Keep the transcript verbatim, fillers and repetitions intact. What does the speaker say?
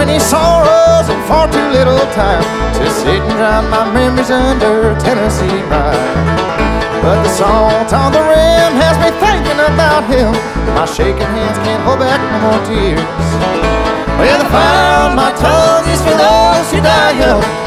many sorrows and far too little time to sit and drown my memories under Tennessee rye. But the salt on the rim has me thinking about him. My shaking hands can't hold back no more tears. Well, the fire on my tongue is for those who die young.